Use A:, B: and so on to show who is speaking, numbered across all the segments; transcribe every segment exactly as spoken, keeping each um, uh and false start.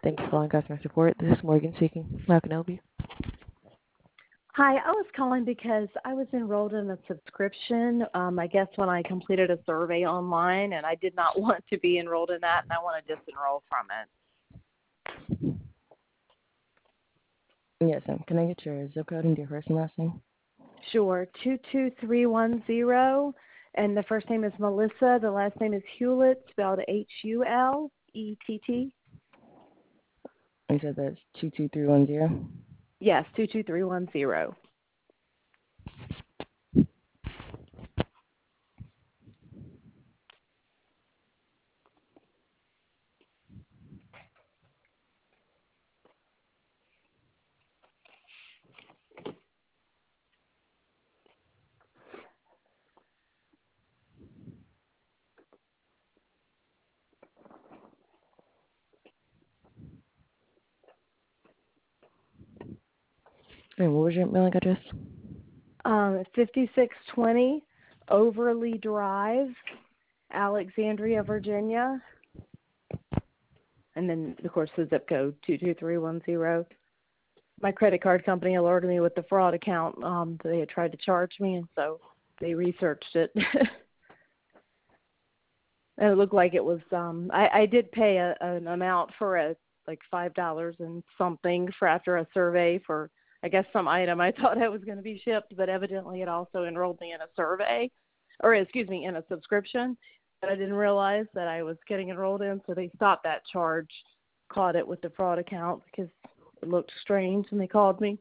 A: Thank you for calling customer support. This is Morgan speaking. How can I help you?
B: Hi, I was calling because I was enrolled in a subscription, um, I guess when I completed a survey online, and I did not want to be enrolled in that, and I want to disenroll from it.
A: Yes, ma'am. Can I get your zip code and your first and last name?
B: Sure, two two three one zero, and the first name is Melissa, the last name is Hewlett, spelled H U L E T T.
A: You said that's two two three one zero?
B: Yes, two two three one zero.
A: And what was your mailing address?
B: Um, fifty-six twenty Overly Drive, Alexandria, Virginia. And then, of course, the zip code, two two three one zero. My credit card company alerted me with the fraud account. Um, they had tried to charge me, and so they researched it. And it looked like it was, um, I, I did pay a, an amount for a, like five dollars and something for after a survey for, I guess, some item I thought I was going to be shipped, but evidently it also enrolled me in a survey, or excuse me, in a subscription that I didn't realize that I was getting enrolled in, so they stopped that charge, caught it with the fraud account because it looked strange, and they called me.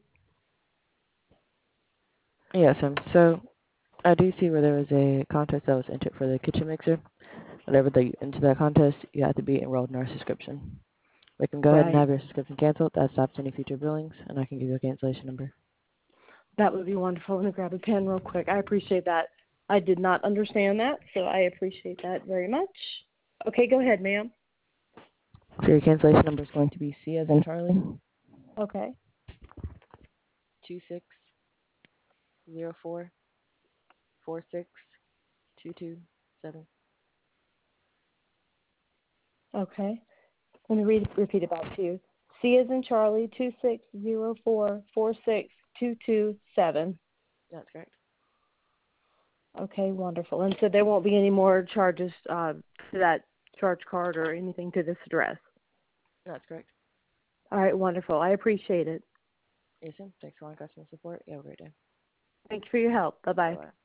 A: Yes, ma'am. So I do see where there was a contest that was entered for the kitchen mixer. Whenever they enter that contest, you have to be enrolled in our subscription. We can go ahead and
B: Right.
A: have your subscription canceled. That stops any future billings, and I can give you a cancellation number.
B: That would be wonderful. Let me grab a pen real quick. I appreciate that. I did not understand that, so I appreciate that very much. Okay, go ahead, ma'am.
A: So your cancellation number is going to be C as in Charlie,
B: Okay.
A: two six zero four four six two two seven.
B: Okay. Let me read, repeat it back to you. C as in Charlie, two six zero four four six two two seven.
A: That's correct.
B: Okay, wonderful. And so there won't be any more charges uh, to that charge card or anything to this address.
A: That's correct.
B: All right, wonderful. I appreciate it.
A: Yes, ma'am. Thanks for calling customer support. You have a great day.
B: Thank you for your help. Bye-bye.
A: Bye-bye.